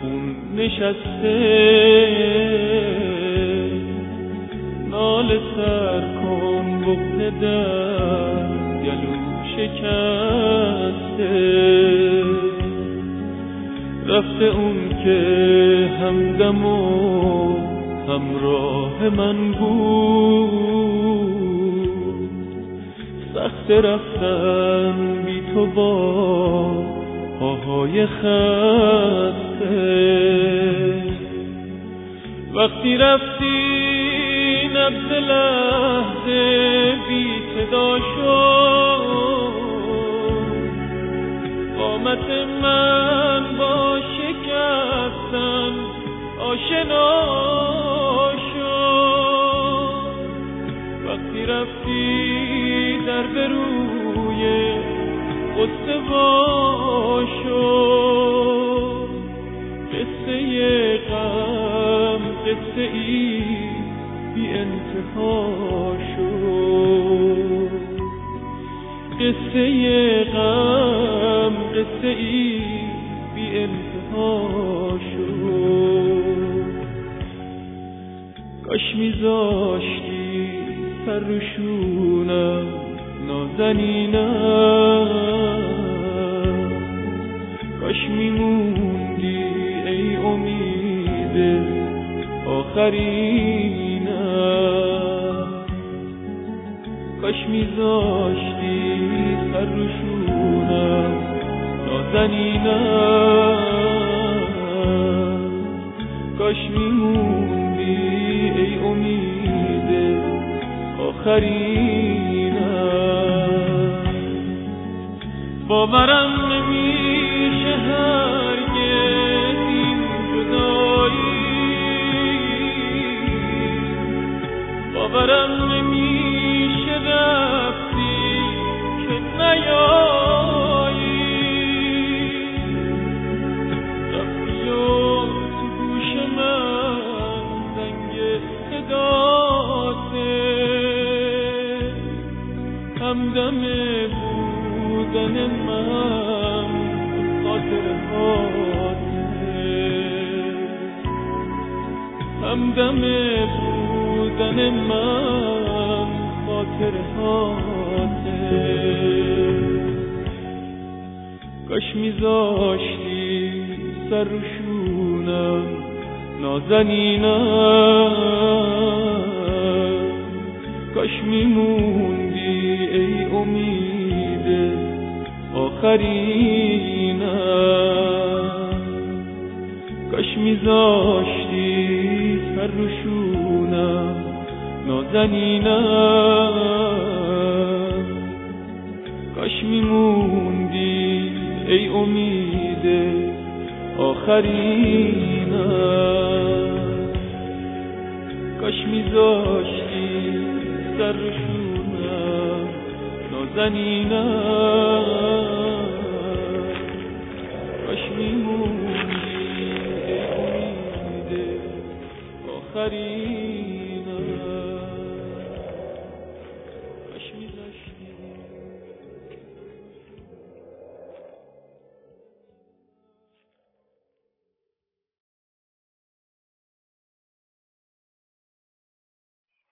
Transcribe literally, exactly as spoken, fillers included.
خون نشسته، ناله سر کن بغض در گلو شکسته. رفته اون که همدم و همراه من بود، سخت رفتن بی تو با پاهای خسته. وقتی رفتی نبض لحظه بی صدا شد، قامت من با شکستن آشنا شد. وقتی رفتی در بروی قصه وا شد، قصه غم قصه ای بی انتها شد. قصه غم قصه ای بی انتها شد. کاش میذاشتی سر رو شونم نازنینم، کاش میموندی ای امید آخرینم. کاش میذاشتی سر رو شونم نازنینم، کاش میموندی ای امید آخرینم. باورم نمیشه هرگز این جدایی، باورم نمیشه رفتی که نیایی. رفتی و تو گوش من زنگ صداته، همدم بودن من خاطر هاته، همدم بودن من خاطر هاته. کاش میذاشتی سر رو شونم نازنینم، کاش میموندی ای امید آخرینم. کاش میذاشتی سر رو شونم نازنینم، کاش میموندی ای امید آخرینم. کاش میذاشتی سر رو شونم نازنینم، کاش میموندی ای امید آخرینم.